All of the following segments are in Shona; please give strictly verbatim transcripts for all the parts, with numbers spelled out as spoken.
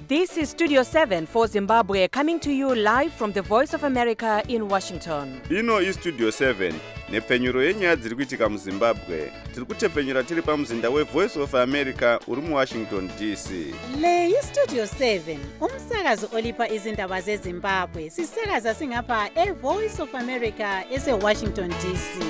This is Studio seven for Zimbabwe, coming to you live from the Voice of America in Washington. Ino is Studio seven, nepfenyuro yenyaya dziri kuitika muZimbabwe. Tiri kutepfenyura tiri pamuzinda weVoice of America uri muWashington D C. Le iStudio seven, umsakazo olipa izindaba zeZimbabwe. Sisakaza singapha eVoice of America eseWashington D C.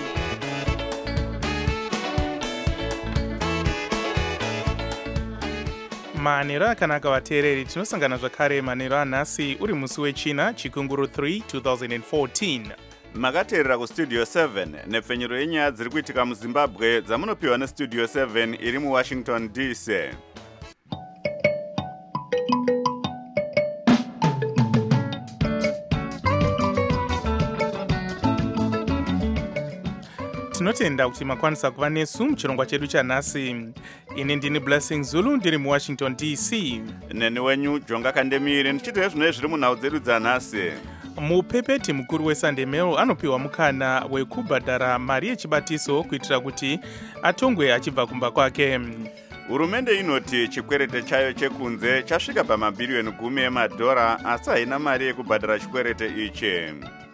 manero akanaka vateereri, tinosangana zvakare manero anhasi uri musi wechina chikunguru three twenty fourteen. Makateerera kuStudio seven, nepfenyuro yenyaya dziri kuitika muZimbabwe dzamunopiwa neStudio seven iri muWashington D C. tinotenda kuti makwanisa kuva nesu muchirongwa chedu chanhasi. Ini ndini Blessing Zulu, ndiri muWashington D C. Neni wenyu Jonga Kandemire, ndichitewo zvinhu zviri munhau dzedu dzanhasi. Mupepeti mukuru weSunday Mail anopiwa mukana wekubhadhara mari yechibatiso kuitira kuti atongwe achibva kumba kwake. Hurumende inoti chikwerete chayo chekunze chasvika pamabhiriyoni gumi emadhora, asi haina mari yekubhadhara chikwerete ichi.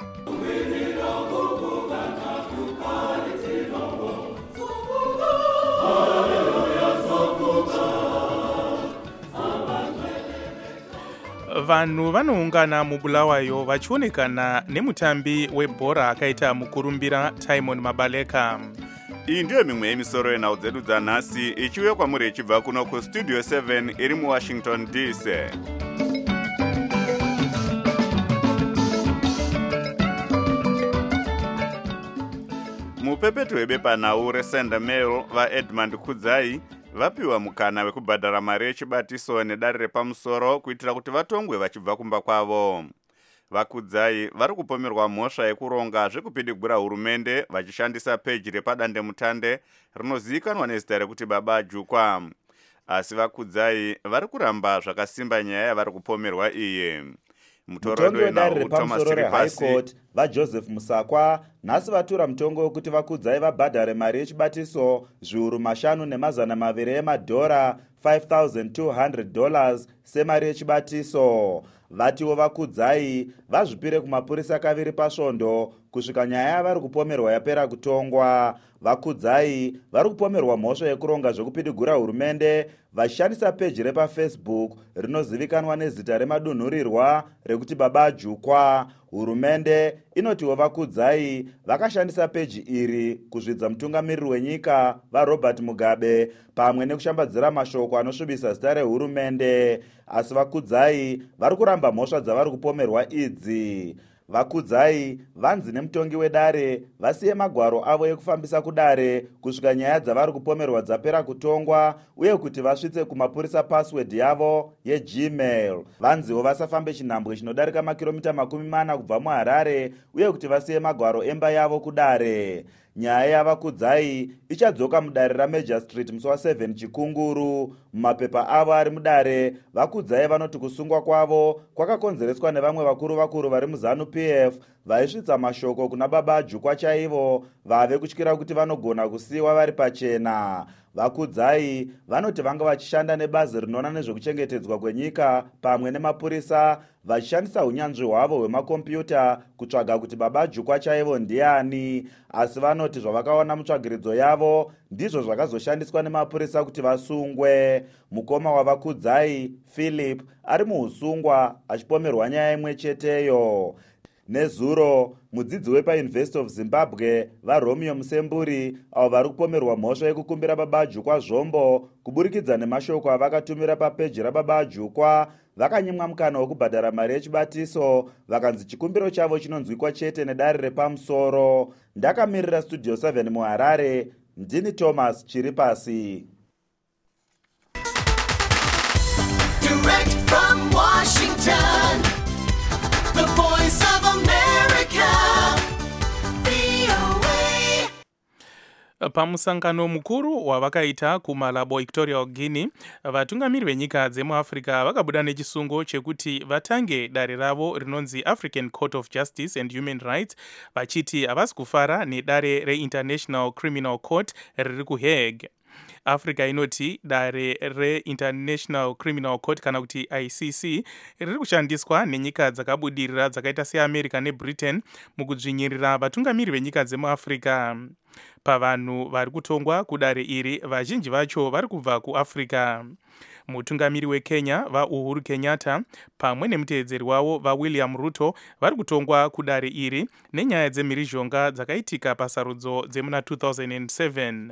Vanhu vanoungana mubulawayo vachionekana nemutambi webhora akaita mukurumbira Timon Mabaleka. Iyi ndiyo mimwe yemisoro yenhau dzedu dzanhasi ichiuya kwamuri ichibva kuno kuStudio seven iri muWashington D C. Mupepeti webepanhau reSunday Mail vaEdmund Kudzai vapiwa mukana wekubhadhara mari yechibatiso nedare repamusoro kuitira kuti vatongwe vachibva kumba kwavo. Vakudzai vari kupomerwa mhosva yekuronga zvekupidigura hurumende vachishandisa peji repadandemutande rinozivikanwa nezita rekuti Baba Jukwa. Asi Vakudzai vari kuramba zvakasimba nyaya yavari kupomerwa iyi. Mutongi wedare repamusoro reHigh Court vaJoseph Musakwa nhasi vatura mutongo wekuti Vakudzai vabhadhare mari yechibatiso zviuru mashanu nemazana maviri emadhora five thousand two hundred dollars semari yechibatiso. Vatiwo Vakudzai vazvipire kumapurisa kaviri pasvondo kusvika nyaya yavari kupomerwa yapera kutongwa. Vakudzai vari kupomerwa mhosva yekuronga zvekupidigura hurumende vachishandisa peji repafacebook rinozivikanwa nezita remadunhurirwa rekuti Baba Jukwa. Hurumende inotiwo Vakudzai vakashandisa peji iri kuzvidza mutungamiriri wenyika vaRobert Mugabe pamwe nekushambadzira mashoko anosvibisa zita rehurumende. Asi Vakudzai vari kuramba mhosva dzavari kupomerwa idzi. Vakudzai vanzi nemutongi wedare vasiye magwaro avo ekufambisa kudare kusvika nyaya dzavari kupomerwa dzapera kutongwa uye kuti vasvitse kumapurisa password yavo yeGmail. Vanziwo vasafambe chinhambwe chinodarika makiromita makumi mana kubva muHarare uye kuti vasiye magwaro emba yavo kudare. Nyaya yaVakudzai ichadzoka mudare raMajor Street musi waseven chikunguru. Mumapepa avo ari mudare, Vakudzai vanoti kusungwa kwavo kwakakonzereswa nevamwe vakuru vakuru vari muZanu P F vaisvitsa mashoko kuna Baba Jukwa chaivo vave kutyira kuti vanogona kusiyiwa vari pachena. Vakudzai vanoti vanga vachishanda nebazi rinoona nezvekuchengetedzwa kwenyika pamwe nemapurisa vachishandisa unyanzvi hwavo hwemakombiyuta kutsvaga kuti Baba Jukwa chaivo ndiani. Asi vanoti zvavakaona mutsvagiridzo yavo ndizvo zvakazoshandiswa nemapurisa kuti vasungwe. Mukoma waVakudzai Philip ari muusungwa achipomerwa nyaya imwe cheteyo. Nezuro mudzidzi wepaUniversity of Zimbabwe vaRomeo Musemburi avo vari kupomerwa mhosva yekukumbira Baba Jukwa zvombo kuburikidza nemashoko avakatumira papeji raBaba Jukwa vakanyimwa mukana wekubhadhara mari yechibatiso vakanzi chikumbiro chavo chinonzwikwa chete nedare repamusoro. Ndakamirira Studio seven muHarare, ndini Thomas Chiripasi. Direct from Washington, the Voice of America, V O A. Pamusangano mukuru wavakaita kuMalabo, Equatorial Guinea, vatungamiri venyika dzemuAfrica vakabuda nechisungo chekuti vatange dare ravo rinonzi African Court of Justice and Human Rights, vachiti havasi kufara nedare reInternational Criminal Court riri kuHague. Africa inoti dare re-International Criminal Court kana kuti I C C riri kushandiswa nenyika dzakabudirira dzakaita seAmerica neBritain mukudzvinyirira vatungamiri venyika dzemuAfrica. Pavanhu vari kutongwa kudare iri vazhinji vacho vari kubva kuAfrica. Mutungamiri weKenya vaUhuru Kenyatta pamwe nemuteedzeri wavo vaWilliam Ruto vari kutongwa kudare iri nenyaya dzemhirizhonga dzakaitika pasarudzo dzemuna two thousand seven.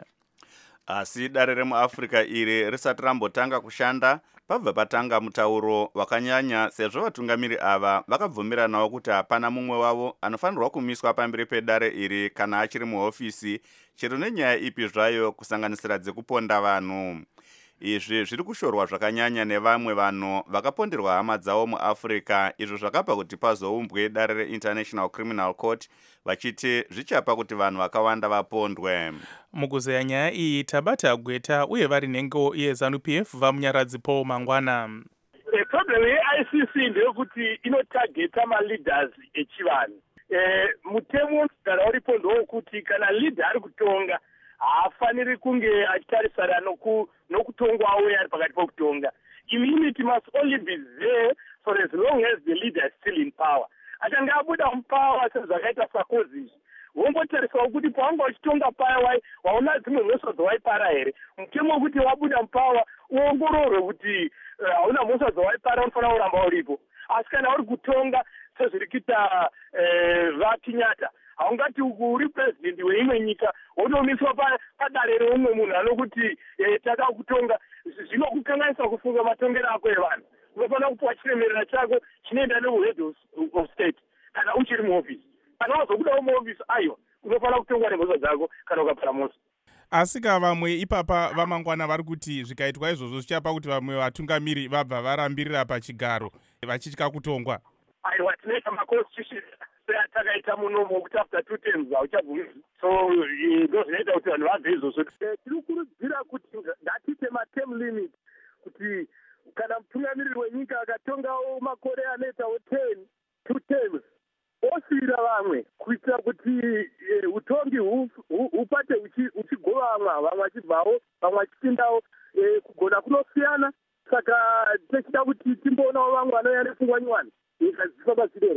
Asi dare remuAfrica iri risati rambotanga kushanda pabva patanga mutauro wakanyanya sezvo vatungamiri ava vakabvumiranawo kuti hapana mumwe wavo anofanirwa kumiswa pamberi pedare iri kana achiri muhofisi chero nenyaya ipi zvayo kusanganisira dzekuponda vanhu. Izvi zviri kushorwa zvakanyanya nevamwe vanhu vakaponderwa hama dzavo muAfrica, izvo zvakapa kuti pazoumbwe dare reInternational Criminal Court vachiti zvichapa kuti vanhu vakawanda vapondwe. Mukuzeya nyaya iyi tabata Gweta uye vari nhengo yeZANU P F vamunyaradzi Paul Mangwana. The problem ye-I C C ndeyekuti inotargeta ma-leaders echivanhu. Eh, mutemo kana uripo ndowokuti kana leader ari kutonga haafaniri kunge achitarisana noku nokutongwawo ari pakati pokutonga. Immunity must only be there for as long as the leader is still in power. Achange abuda mupower sezvakaita Sarkozy, wombotariswa kuti pawanga uchitonga paya wai waona dzimwe mhosva dzawaipara here. Mutemo wekuti wabuda mupower uongororwe kuti hauna mhosva dzawaipara unofanira kuramba uripo. Asi kana uri kutonga sezviri kuita vaKenyatta, haungati uri president weimwe nyika wonomiswa padare reumwe munhu anokuti takakutonga. Zvinokukanganisa kufunga matongero ako evanhu. Unofanira kupuwa chiremerera chako chinoenda neuhead of state kana uchiri muofisi. Kana wazobudawo muofisi ayo unofanira kutongwa nemhosva dzako kana ukapara mhosva. Asi ka vamwe ipapa vamangwana vari kuti zvikaitwa izvozvo zvichapa kuti vamwe vatungamiri vabva varambirira pachigaro vachitya kutongwa. Aiwa, tinoita maconstitution seatakaita munomo kuti after two terms hauchabvumirwi. So ndo zvinoita kuti vanhu vabve izvozvo. Tinokurudzira kuti ngatiite materm limit kuti kana mutungamiriri wenyika akatongawo makore anoitawo ten two terms osiyira vamwe kuitira kuti utongi hupate uchigovamwa, vamwe vachibvawo vamwe vachipindawo. Kugona kunosiyana, saka techida kuti timboonawo vamwe vanouya nepfungwa nyowani nyika dzichifamba zvidero.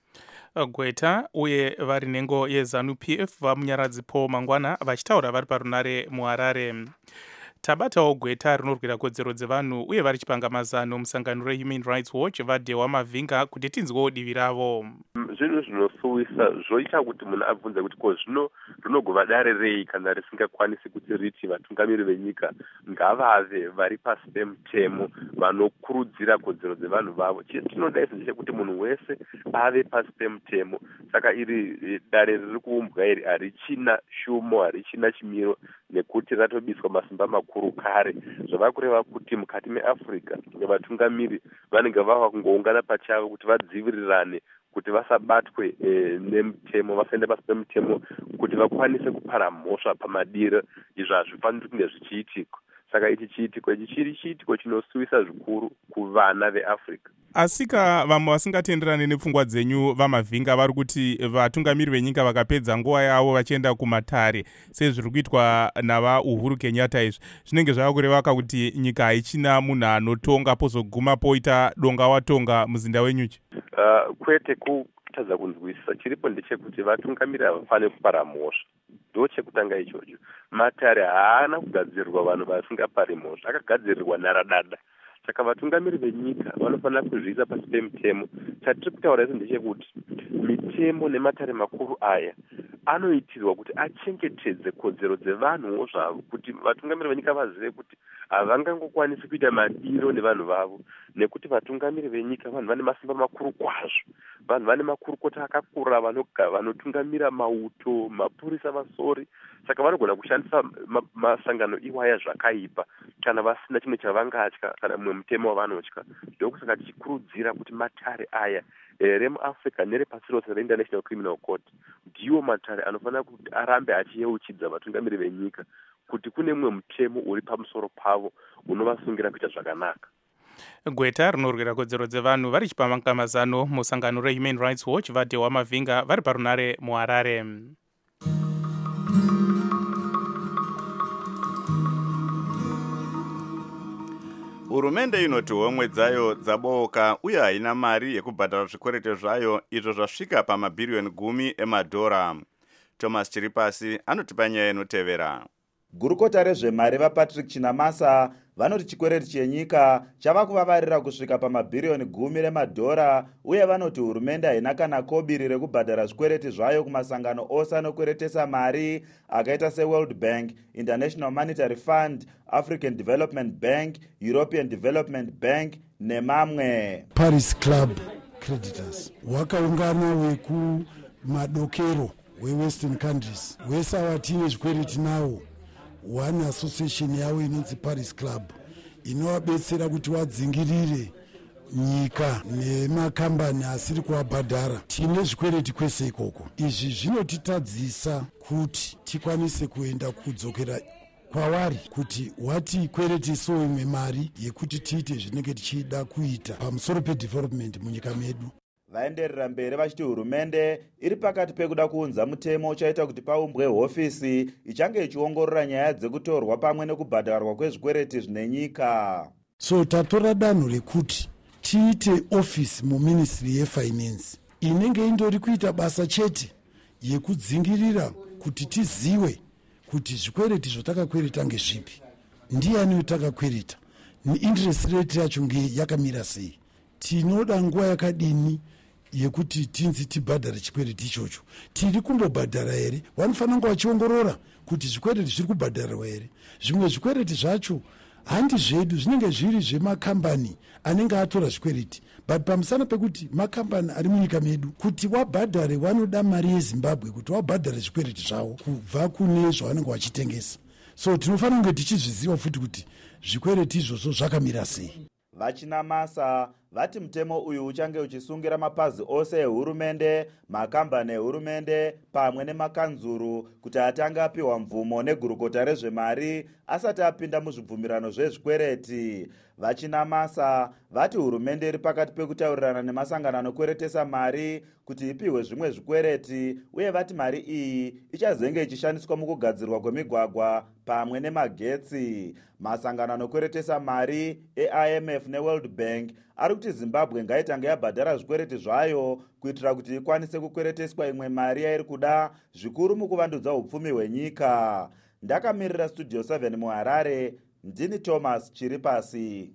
Gweta uye vari nhengo yeZANU P F vamunyaradzi Paul Mangwana vachitaura vari parunare muHarare. Tabatawo Gweta rinorwira kodzero dzevanhu uye vari chipanga mazano musangano reHuman Rights Watch vaDhewa Mavhinga kuti tinzwewo divi ravo. Zvinhu zvinosuwisa zvoita kuti munhu abvunze kuti ko zvino rinogova dare rei kana risingakwanisi kuti riti vatungamiri venyika ngavave vari pasi pemutemo vanokurudzira kodzero dzevanhu vavo. Chitinoda isi ndechekuti munhu wese ave pasi pemutemo. Saka iri dare riri kuumbwa iri harichina shumo, harichina chimiro nekuti ratobiswa masimba makuru kare. Zvava kureva kuti mukati meAfrica vatungamiri vanenge vava kungoungana pachavo kuti vadzivirirane kuti vasabatwe e, nemutemo, vasaende pasi pemutemo, kuti vakwanise kupara mhosva pamadiro. Izvo hazvifaniri kunge zvichiitika. Saka ichi chiitiko ichi chiri chiitiko chinosuwisa zvikuru kuvana veAfrica. Asika vamwe vasingatenderani nepfungwa dzenyu vaMavhinga vari kuti vatungamiri venyika vakapedza nguva yavo vachienda kumatare sezviri kuitwa navaUhuru Kenyatta izvi zvinenge zvava kureva kuti nyika haichina munhu anotonga pozoguma poita donga watonga muzinda wenyuchi. Uh, kwete kutadza kunzwisisa, chiripo ndechekuti vatungamiri havafaniri kupara mhosva. Ndo chekutanga ichocho. Matare haana kugadzirirwa vanhu vasingapari mhosva, akagadzirirwa naradada. Saka vatungamiri venyika vanofanira kuzviisa pasi pemutemo. Chatiri kutaura isu ndechekuti mitemo nematare makuru aya anoitirwa kuti achengetedze kodzero dzevanhuwo zvavo, kuti vatungamiri venyika vazive kuti havangangokwanisi kuita madiro nevanhu vavo, nekuti vatungamiri venyika vanhu vane masimba makuru kwazvo. Vanhu vane makurukota akakura vanotungamira mauto, mapurisa, vasori. Saka vanogona kushandisa ma, masangano iwaya zvakaipa kana vasina chimwe chavangatya kana mumwe mutemo wavanotya. Ndokusaka tichikurudzira kuti matare aya e, remuAfrica nerepasi rose reInternational Criminal Court ndiwo matare anofanira kuti arambe achiyeuchidza vatungamiri venyika kuti kune mumwe mutemo uri pamusoro pavo unovasungira kuita zvakanaka. Gweta rinorwira kodzero dzevanhu vari chipamanga mazano musangano reHuman Rights Watch vaDhewa Mavhinga vari parunare muHarare. hurumende inoti homwe dzayo dzabouka uye haina mari yekubhadhara zvikwereti zvayo izvo zvasvika pamabhiriyoni gumi emadhora. Thomas Chiripasi anotipa nyaya inotevera. Gurukota rezvemari vaPatrick Chinamasa vanoti chikwereti chenyika chava kuvavarira kusvika pamabhiriyoni gumi remadhora uye vanoti hurumende haina kana kobiri rekubhadhara zvikwereti zvayo kumasangano ose anokweretesa mari akaita seWorld Bank, International Monetary Fund, African Development Bank, European Development Bank nemamwe. Paris Club creditors wakaungana wekumadokero weWestern countries wese avatine zvikwereti nawo. One association yawo inonzi Paris Club inovabetsera kuti wadzingirire nyika nemakambani asiri kuwabhadhara. Tine zvikwereti kwese ikoko. Izvi zvinotitadzisa kuti tikwanise kuenda kudzokera kwavari kuti wati kwereti so imwe mari yekuti tiite zvinenge tichida kuita pamusoro pedevelopment munyika medu. Vaenderera mberi vachiti hurumende iri pakati pekuda kuunza mutemo uchaita kuti paumbwe hofisi ichange ichiongorora nyaya dzekutorwa pamwe nekubhadharwa kwezvikwereti zvine nyika. So tatora danho rekuti tiite ofisi muministry yefinance inenge indori kuita basa chete yekudzingirira kuti tiziwe kuti zvikwereti zvatakakwereta ngezvipi, ndiani utakakwereta, interest rate yacho yakamira sei, tinoda nguva yakadini yekuti tinzi tibhadhare chikwereti ichocho, tiri kumbobhadhara here. Vanofanira kunge vachiongorora kuti zvikwereti zviri kubhadharwa here. Zvimwe zvikwereti zvacho handi zvedu, zvinenge zviri zvemakambani anenge atora zvikwereti, but pamusana pekuti makambani ari munyika medu kuti wabhadhare wanoda mari yeZimbabwe kuti wabhadhare zvikwereti zvavo kubva kune zvavanenge vachitengesa. So tinofanira kunge tichizviziva futi kuti zvikwereti izvozvo zvakamira sei. Vachinamasa vati mutemo uyu uchange uchisungira mapazi ose ehurumende, makambani ehurumende pamwe nemakanzuru kuti atange apiwa mvumo negurukota rezvemari asati apinda muzvibvumirano zvezvikwereti. Vachinamasa vati hurumende iri pakati pekutaurirana nemasangano anokweretesa mari kuti ipiwe zvimwe zvikwereti uye vati mari iyi ichazenge ichishandiswa mukugadzirwa kwemigwagwa pamwe nemagetsi. Masangano anokweretesa mari eI M F neWorld Bank ari kuti Zimbabwe ngaitange yabhadhara zvikwereti zvayo kuitira kuti ikwanise kukwereteswa imwe mari yairi kuda zvikuru mukuvandudza upfumi hwenyika. Ndakamirira Studio seven muHarare, ndini Thomas Chiripasi.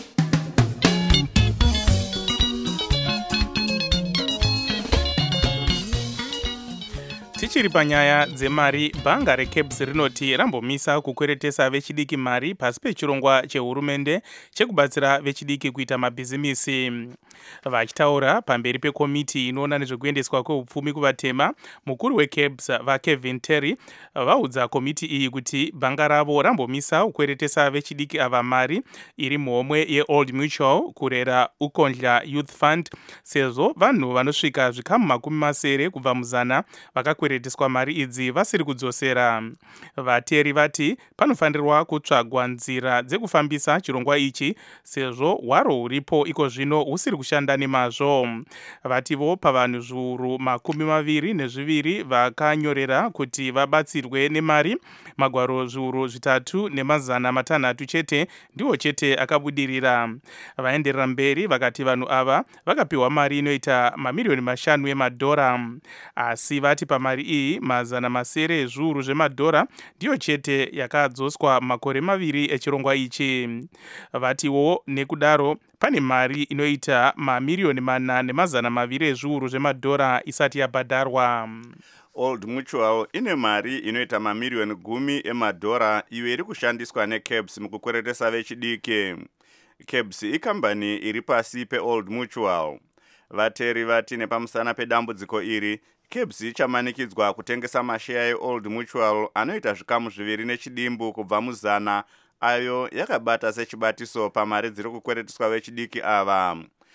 Tichiri panyaya dzemari, bhanga reCabs rinoti rambomisa kukweretesa vechidiki mari pasi pechirongwa chehurumende chekubatsira vechidiki kuita mabhizimisi. Vachitaura pamberi pekomiti inoona nezvekuendeswa kweupfumi kuvatema, mukuru weCabs vaKevin Terry vaudza komiti iyi kuti bhanga ravo rambomisa kukweretesa vechidiki ava mari iri muhomwe yeOld Mutual kurera Ukondla Youth Fund, sezvo vanhu vanosvika zvikamu makumi masere kubva muzana vakakwereteswa mari idzi vasiri kudzosera. Vateri vati panofanirwa kutsvagwa nzira dzekufambisa chirongwa ichi sezvo hwaro huripo iko zvino husiri kushanda nemazvo. Vativo pavanhu zviuru makumi maviri nezviviri vakanyorera kuti vabatsirwe nemari, magwaro zviuru zvitatu nemazana matanhatu chete ndiwo chete akabudirira. Vaenderera mberi vakati vanhu ava vakapiwa mari inoita mamiliyoni mashanu emadhora, asi vati pamari iyi mazana masere ezviuru zvemadhora ndiyo chete yakadzoswa makore maviri echirongwa ichi. Vatiwo nekudaro pane mari inoita mamiliyoni mana nemazana maviri ezviuru zvemadhora isati yabhadharwa. Old Mutual ine mari inoita mamiliyoni gumi emadhora iyo iri kushandiswa neCabs mukukweretesa vechidiki. Cabs ikambani iri pasi peOld Mutual. Vateri vati nepamusana pedambudziko iri, Cabs ichamanikidzwa kutengesa masheya eOld Mutual anoita zvikamu zviviri nechidimbu kubva muzana ayo yakabata sechibatiso pamari dziri kukwereteswa vechidiki ava.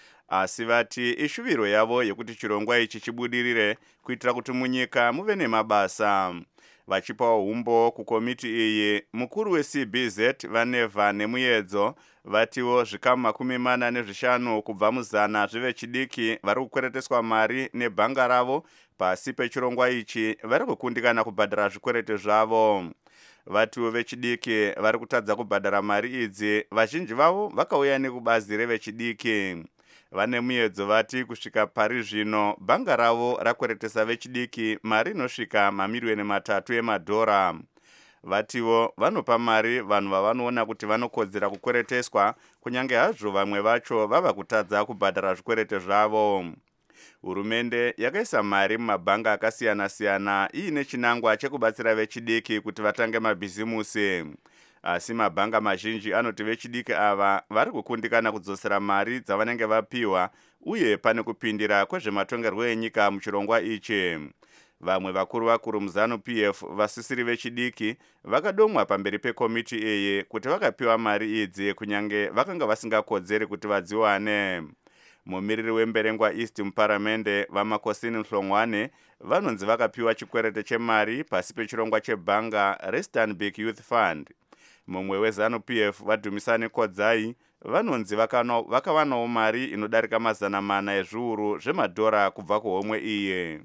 Asi vati ishuviro yavo yekuti chirongwa ichi chibudirire kuitira kuti munyika muve nemabasa. Vachipawo humbo kukomiti iyi, mukuru weC B Z Vaneva nemuyedzo vatiwo zvikamu makumi mana nezvishanu kubva muzana zvevechidiki vari kukwereteswa mari nebhanga ravo pasi pechirongwa ichi vari kukundikana kubhadhara zvikwereti zvavo. vatu vechidiki vari kutadza kubhadhara mari idzi vazhinji vavo vakauya nekubazi revechidiki. Vane muedzo vati kusvika pari zvino bhanga ravo rakweretesa vechidiki mari inosvika mamiriyoni matatu emadhora. Vativo vanopa mari vanhu vavanoona kuti vanokodzera kukwereteswa, kunyange hazvo vamwe vacho vava kutadza kubhadhara zvikwerete zvavo. Hurumende yakaisa mari mumabhanga akasiyana-siyana iine chinangwa chekubatsira vechidiki kuti vatange mabhizimusi. Asi mabhanga mazhinji anoti vechidiki ava vari kukundikana kudzosera mari dzavanenge vapiwa, uye pane kupindira kwezvematongerwo enyika muchirongwa ichi. Vamwe vakuru vakuru muZANU-P F vasisiri vechidiki vakadomwa pamberi pekomiti iyi kuti vakapiwa mari idzi kunyange vakanga vasingakodzeri kuti vadziwane. Mumiriri wemberengwa East muparamende vaMakosini Mhlongwane vanonzi vakapiwa chikwerete chemari pasi pechirongwa chebhanga reStanbic Youth Fund. Mumwe weZANU-P F vaDhumisani Kodzai vanonzi vakawanawo mari inodarika mazana mana ezviuru zvemadhora kubva kuhomwe iye.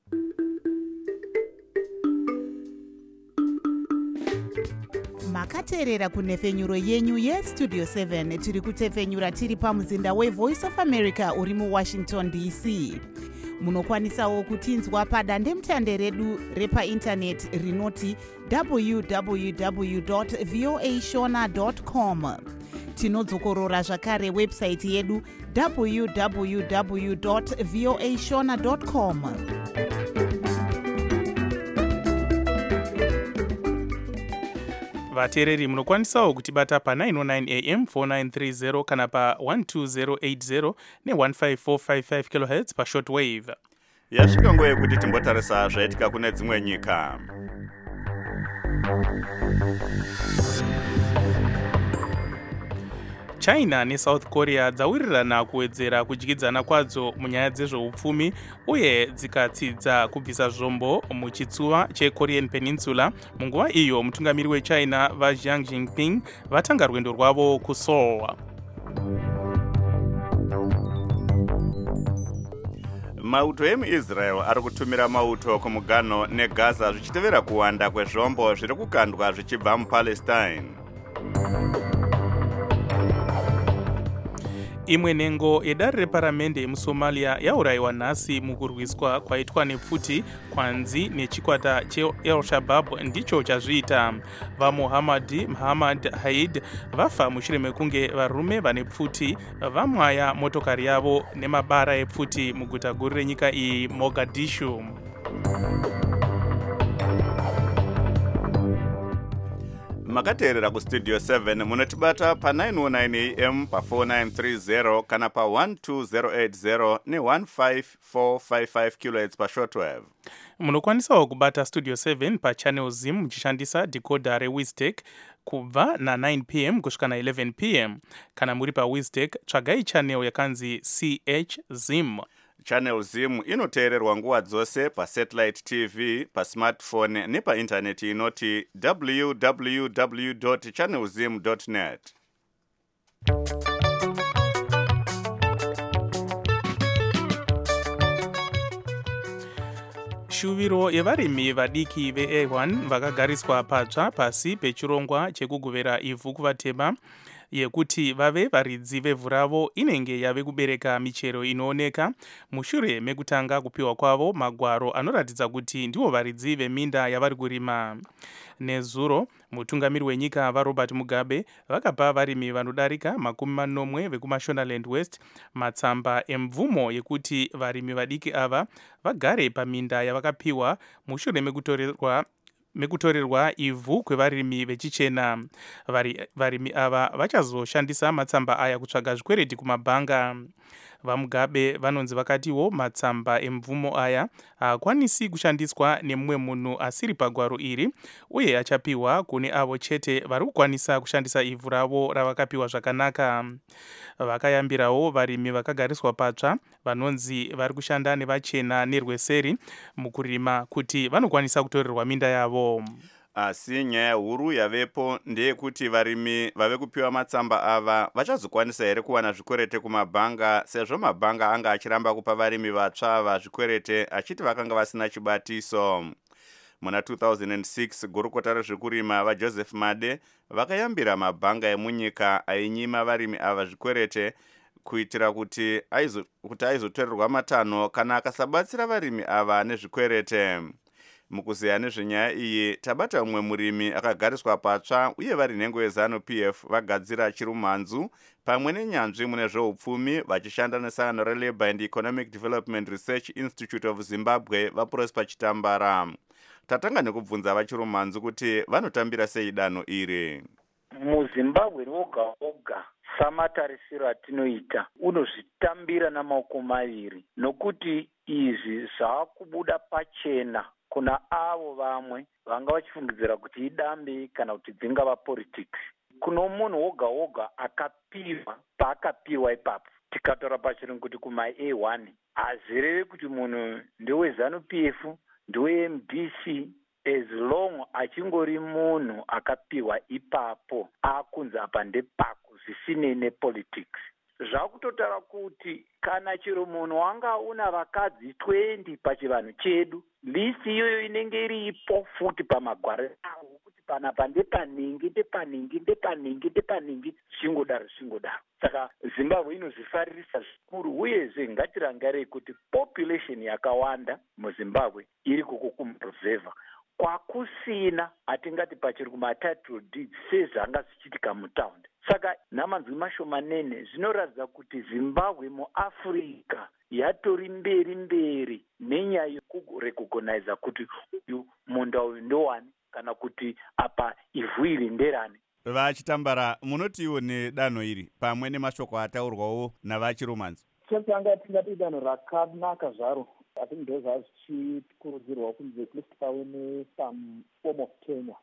makateerera kunhefenyuro yenyu yestudio seven tiri kutefenyura tiri pamuzinda wevoice of america uri muwashington D C. Munokwanisawo kutinzwa padandemutande redu repaindaneti rinoti w w w dot voa shona dot com. Tinodzokorora zvakare website yedu w w w dot voa shona dot com. vateereri munokwanisawo kutibata pa nine oh nine a m four nine three zero kana pa one two zero eight zero ne one five four five five kilohertz pa shortwave. Yasvika nguva yekuti timbotarisa zvaitika kune dzimwe nyika. China neSouth Korea dzawirirana kuwedzera kudyidzana kwadzo munyaya dzezveupfumi uye dzikatsidza kubvisa zvombo muchitsuwa cheKorean Peninsula. Munguva iyo mutungamiri weChina vaXi Jinping vatanga rwendo rwavo kuSeoul. Mauto emuIsrael ari kutumira mauto kumuganho neGaza zvichitevera kuwanda kwezvombo zviri kukandwa zvichibva muPalestine. Imwe nhengo yedare reparamende yemuSomalia yaurayiwa nhasi mukurwiswa kwaitwa nepfuti kwanzi nechikwata cheEl-Shabab ndicho chazviita. VaMuhammad Muhammad Haid vafa mushure mekunge varume vane pfuti vamwaya motokari yavo nemabara epfuti muguta guru renyika iyi Mogadishu. Makateerera kustudio seven munotibata pa nine oh nine a m pa four nine three zero kana pa one two zero eight zero ne one five four five five kilohertz pa shortwave. Munokwanisawo kubata studio seven pa channel zim muchishandisa decoder reWiztech kubva na nine p m kusvika na eleven p m. Kana muri pa Wiztech tsvagai channel yakanzi C H Zim. Channel Zim inoteererwa nguva dzose pa satellite T V, pa smartphone nepa internet inoti w w w dot channel zim dot net. Shuviro yevarimi vadiki ve A one vakagariswa patsva pasi pechirongwa chekugovera ivhu kuvatema yekuti vave varidzi vevhu ravo inenge yave kubereka michero inooneka mushure mekutanga kupiwa kwavo magwaro anoratidza kuti ndivo varidzi veminda yavari kurima. Nezuro mutungamiri wenyika vaRobert Mugabe vakapa varimi vanodarika makumi manomwe vekuMashonaland West matsamba emvumo yekuti varimi vadiki ava vagare paminda yavakapiwa mushure mekutorerwa mekutorerwa ivhu kwevarimi vechichena. Varimi ava vachazoshandisa matsamba aya kutsvaga zvikwereti kumabhanga. VaMugabe vanonzi vakatiwo matsamba emvumo aya haakwanisi kushandiswa nemumwe munhu asiri pagwaro iri uye achapiwa kune avo chete vari kukwanisa kushandisa ivhu ravo ravakapiwa zvakanaka. Vakayambirawo varimi vakagariswa patsva vanonzi vari kushanda nevachena nerweseri mukurima kuti vanokwanisa kutorerwa minda yavo. Asi nyaya huru yavepo ndeyekuti varimi vave kupiwa matsamba ava vachazokwanisa here kuwana zvikwerete kumabhanga, sezvo mabhanga anga achiramba kupa varimi vatsva ava zvikwerete achiti vakanga vasina chibatiso. muna two thousand six gurukota rezvekurima vaJoseph Made vakayambira mabhanga emunyika ainyima varimi ava zvikwerete kuitira kuti aizo kuti aizotorerwa matanho kana akasabatsira varimi ava nezvikwerete. Mukuziya nezvenyaya iyi tabata umwe murimi akagariswa patsva uye vari nhengo yeZanu P F vagadzira chirumanzu pamwe nenyanzvi mune zveupfumi vachishanda nesangano reLabour and Economic Development Research Institute of Zimbabwe vaProsper Chitambara. Tatanga nekubvunza vachirumanzu kuti vanotambira sei danho iri. MuZimbabwe woga woga samatarisiro atinoita unozvitambira namaoko maviri nokuti izvi zvakubuda pachena kuna avo vamwe vanga vachifungidzira kuti idambe kana kuti dzingava politics. Kuno munhu woga woga akapiwa paakapiwa ipapo. Tikataura pachirungu kuti kuma A one hazirevi kuti munhu ndeweZanu P F ndewe M D C as long achingori munhu akapiwa ipapo akunzi apa ndepako zvisinei nepolitics. Zvakutotaura kuti kana chero munhu wanga una vakadzi twenty pachivanhu chedu, list iyoyo inenge iripo futi pamagwaro avo kuti panapa ndepaningi ndepaningi ndepaningi ndepaningi zvingodaro zvingodaro. Saka Zimbabwe inozvifaririsa zvikuru uyezve ngatirangarei kuti population yakawanda muZimbabwe iri kuko kumuruzevha kwakusina atingati pachiri kumatitle deeds sezvanga zvichiitika mutaundi. Saka namanzwi mashomanene zvinoratidza kuti Zimbabwe muAfrica yatori mberi mberi nenyaya yekurecognize kuti uyu munda uyu ndowani kana kuti apa ivhu iri nderani. Vachitambara munotiwo nedanho iri pamwe nemashoko ataurwawo navachirumanzu. Chotanga tingati danho rakanaka zvaro. I think those are zvichikurudzirwa kunzi at least pave ne some form of tenure.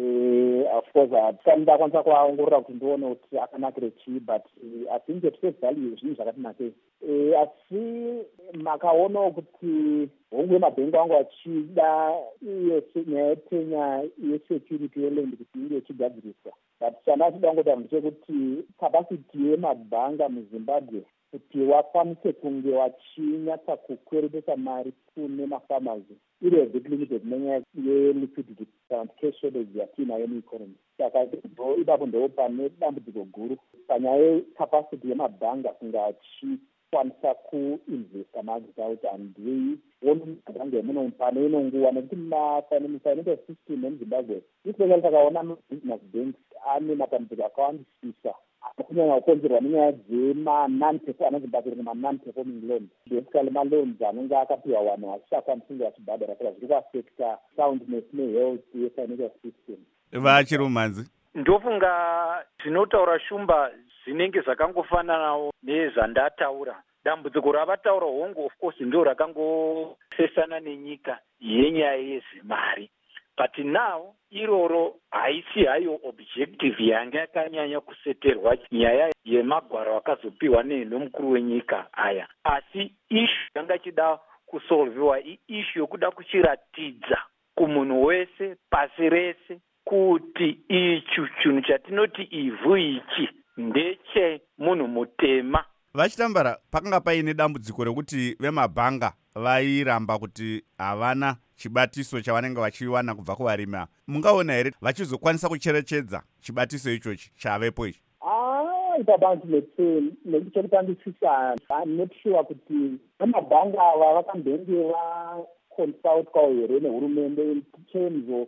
Uh, of course, handisati ndakwanisa kuaongorora kuti ndione kuti akanakire chii, but uh, I think at face value zvinhu zvakatinakei. Uh, asi makaonawo kuti hongu yemabhengi angu achida iye nyaya yetenya yesecurity yeland kuti inge ichigadziriswa. But chandachida ngotaura ndechekuti capacity yemabhanga muZimbabwe kuti wakwanise kunge wachinyatsa kukweretesa mari kune mafamazi iri a bit limited nenyaya yeliquidity and cash shortage yatinayo mueconomy. Saka ipapo ndo pane dambudziko guru panyaya yecapacity yemabhanga kunge achikwanisa kuinvesta maagriculture and weiona mabhanga emuno pane ino nguva nekuti mafinancial system emuZimbabwe especially takaona mabusiness banks ane matambudziko akawandisisa kunyanya kukonzerwa nenyaya dzema-non-performing anonzi mbakirwa ma-non-performing loans, basically ma-loans anenge akapiwa vanhu vasisakwanisenge vachibhadhara saka zviri kuafecta soundness nehealth yefinancial system. Vachirumanzi ndofunga zvinotaura shumba zvinenge zvakangofananawo nezvandataura. Dambudziko ravataura hongu of course ndo rakangosesana nenyika yenyaya yezvemari. But now iroro haisi hayo objective yanga yakanyanya kuseterwa nyaya yemagwaro akazopiwa nemukuru wenyika aya, asi issue yanga chida kusolviwa issue yokuda kuchiratidza kumunhu wese pasi rese kuti ichi chinhu chatinoti ivhu ichi ndeche munhu mutema. Vachitambara pakanga paine dambudziko rekuti vemabhanga vairamba kuti havana chibatiso chavanenge vachiwana kubva kuvarimi. Mungaona here vachizokwanisa kucherechedza chibatiso ichochi chavepo ichi? Ah, ipabantu lethu nekuchekutandisisa I'm not sure kuti vemabhanga ava vakambenge vaconsult kwawo here nehurumende in terms of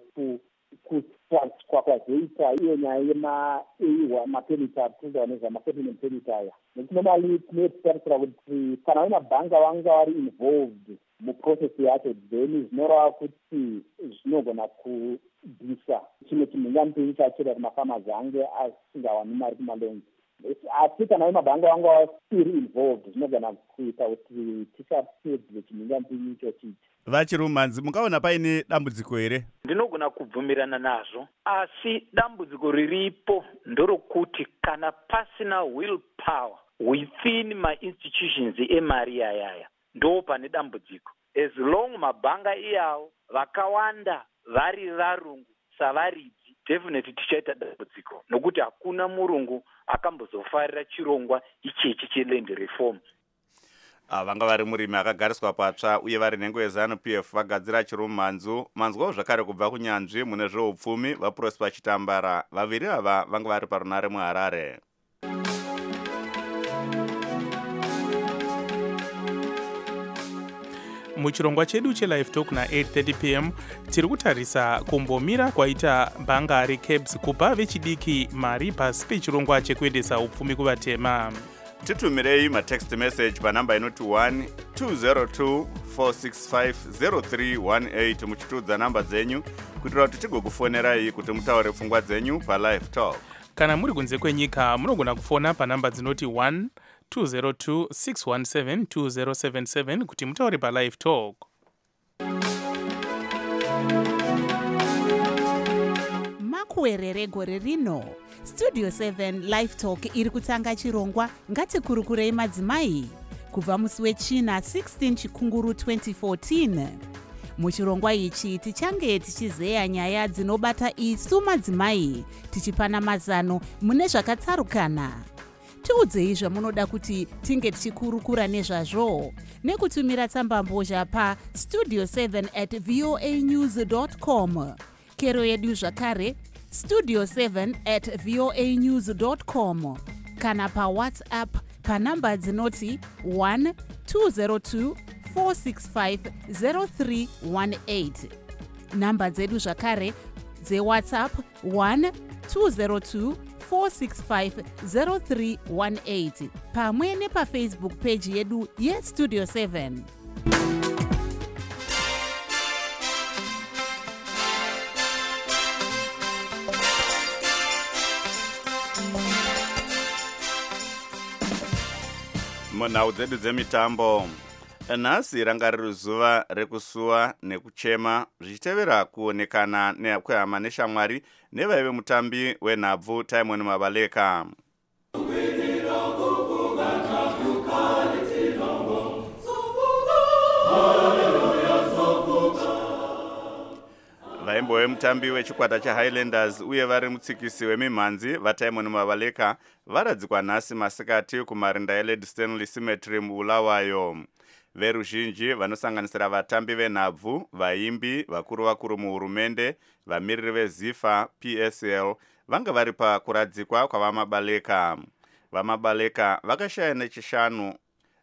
kutsvatswa kwazoita iyo nyaya yema mapenita atinoziva nezvamasettlement penita aya. Nekuti normally tinotarisira kuti kana vemabhanga vanga vari involved muprocess yacho then zvinoreva kuti zvinogona kubvisa chimwe chimhingamupinyi chachira kuti mafamazi ange asingawani mari kumalonzi. Asi kana vemabhanga vanga vasiri involved zvinogona kuita kuti tisapedze chimhingamupinyi ichochichi. Vachirumanzi mungaona paine dambudziko here? Ndinogona kubvumirana nazvo, asi dambudziko riripo ndorokuti kana pasina will power within my institutions emari ayaya ndo pane dambudziko. As long mabhanga iyawo vakawanda vari varungu savaridzi, definitely tichaita dambudziko nokuti hakuna murungu akambozofarira chirongwa ichechi cheland reform. vanga vari murimi akagariswa patsva uye vari nhengo yeZANU-P F vagadzira chirumanzu manzwawo zvakare kubva kunyanzvi mune zveupfumi vaProsper Chitambara. Vaviri ava vanga vari parunare muHarare. muchirongwa chedu chelive talk na eight thirty p m tiri kutarisa kumbomira kwaita bhanga recabs kupa vechidiki mari pasi pechirongwa chekuendesa upfumi kuvatema. Titumirei matext message panamba inoti one two zero two four six five zero three one eight muchitudza namba dzenyu kuitira kuti tigokufonerai kuti mutaure pfungwa dzenyu palive talk. Kana muri kunze kwenyika munogona kufona panamba dzinoti one two zero two six one seven two zero seven seven kuti mutaure palive talk. makuwerere gore rino Studio seven Live Talk iri kutanga chirongwa ngatikurukurei madzimai kubva musi wechina sixteen chikunguru twenty fourteen. Muchirongwa ichi tichange tichizeya nyaya dzinobata isu madzimai tichipana mazano mune zvakatsarukana. Tiudzei zvamunoda kuti tinge tichikurukura nezvazvo nekutumira tsambambozha pa studio seven at voa news dot com. Kero yedu zvakare studio seven at voa news dot com kana pa WhatsApp panamba dzinoti one two zero two four six five zero three one eight. Namba dzedu zvakare dze WhatsApp one two zero two four six five zero three one eight pamwe nepa Facebook page yedu ye Studio seven. munhau dzedu dzemitambo nhasi ranga riri zuva rekusuwa nekuchema zvichitevera kuonekana kwehama neshamwari nevaive mutambi wenhabvu Timon Mabaleka. vaimbove mutambi wechikwata chaHighlanders uye vari mutsikisi wemimhanzi vaTimon Mabaleka varadzikwa nhasi masikati kumarinda eLady Stanley Cemetery muBulawayo. Veruzhinji vanosanganisira vatambi venhabvu, vaimbi, vakuru vakuru muhurumende, vamiriri veZIFA, P S L vanga vari pakuradzikwa kwavaMabaleka. VaMabaleka vakashaya nechishanu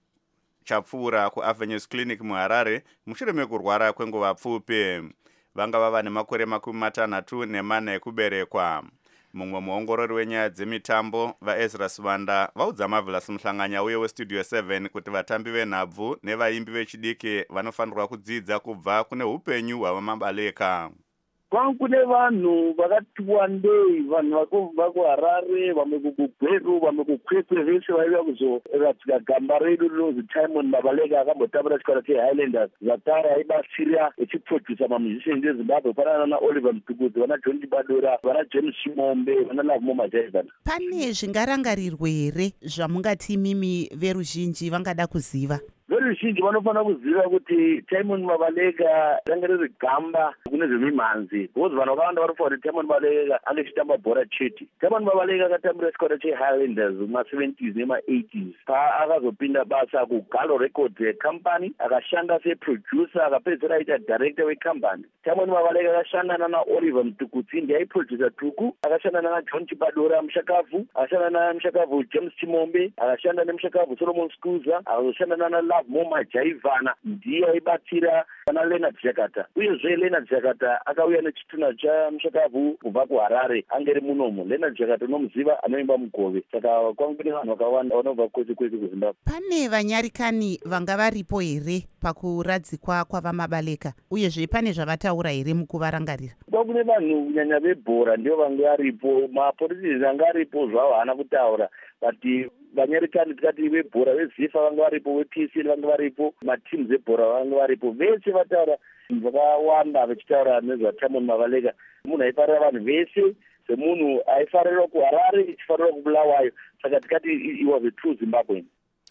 chapfuura kuAvenues Clinic muHarare mushure mekurwara kwenguva pfupi. Vanga vava nemakore makumi matanhatu nemana ekuberekwa. Mumwe muongorori wenyaya dzemitambo vaEzra Sivanda vaudza Marvelous Muhlanganya uye weStudio seven kuti vatambi venhabvu nevaimbi vechidiki vanofanirwa kudzidza kubva kune upenyu hwavaMabaleka. Kune vanhu vakati wandei, vanhu vakobva kuHarare, vamwe kuGweru, vamwe kuKwekwe, vese vaiva kuzoradzika gamba redu rinonzi Timon Mabaleka akambotambira chikwata cheHighlanders. Zvakare aibatsira echiprodusa mamusicians eZimbabwe panana naOliver Mtukudzi, vana John Chibadora, vana James Chimombe, vana Love Majaivana. Pane zvingarangarirwe here zvamungati mimi veruzhinji vangada kuziva? Veruzhinji vanofanira kuziva kuti Timon Mabaleka ranga riri gamba kune zvemimhanzi. Because vanhu vakawanda vanofanira kuti Timon Mabaleka ange achitamba bhora chete. Timon Mabaleka akatambira chikwata cheHighlanders muma-seventies nema-eighties. Paakazopinda basa kuGalo Records company, akashanda seproducer, akapedzisira aita director wecompany. Timon Mabaleka akashanda naOliver Mtukudzi ndiye aiproducer Tuku, akashanda naJohn Chibadora Mushakavu, akashanda naMushakavu James Chimombe, akashanda nemushakavu Solomon Skuza, akashanda nana Love Majaivana ndiye aibatsira pana Leonard Jakata. Uyezve Leonard Jakata akauya nechitunha chaMushakavu kubva kuHarare, angeri munomo. Leonard Jakata unomuziva, anoimba mugove. Saka kwangune vanhu vakawanda vanobva kwese kwese kuZimbabwe. Pane vanyarikani vanga varipo here pakuradzikwa kwavaMabaleka, uyezve pane zvavataura here mukuvarangarira? Kwakune vanhu kunyanya vebhora ndio vanga varipo, mapoliticians anga aripo zvavo haana kutaura, but vanyarikani tikati vebhora veZIFA vanga varipo, veP C vanga varipo, matimu ebhora vanga varipo, vese vataura vakawanda vachitaura nezvaTimon Mabaleka. Munhu aifarira vanhu vese, semunhu aifarira kuHarare ichifarira kuBulawayo, saka tikati it was a true Zimbabwean.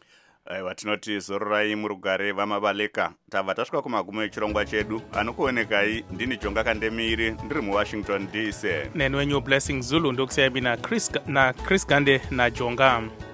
Aiwa, tinoti zororai murugare vaMabaleka. Tabva tasvika kumagumo echirongwa chedu. Anokuonekai ndini Jonga Kandemiri ndiri muWashington D C. Neni wenyu Blessing Zulu ndokusiyaibi na Chris na Chris Gande na Jonga.